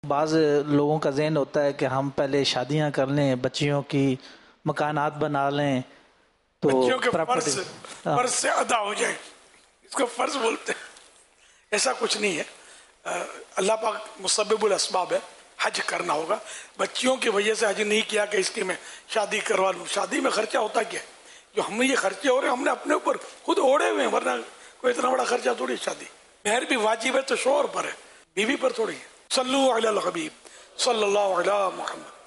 बाज़ लोगों का ज़हन होता है कि हम पहले शादियां कर लें, बच्चियों की मकानात बना लें तो बच्चियों के प्रॉपर्टी। फर्ज से अदा हो जाए, इसको फर्ज बोलते हैं। ऐसा कुछ नहीं है। अल्लाह पाक मुसब्बिबुल अस्बाब है, हज करना होगा। बच्चियों की वजह से हज नहीं किया कि इसकी मैं शादी करवा लूँ। शादी में खर्चा होता क्या है? जो हमें ये खर्चे हो रहे हैं हमने अपने ऊपर खुद ओढ़े हुए हैं, वरना कोई इतना बड़ा खर्चा थोड़ी। शादी मेहर भी वाजिब है तो शोहर पर है, बीवी पर थोड़ी है। सल्लु अलल हबीब सल्लल्लाहु अलैहि मुहम्मद।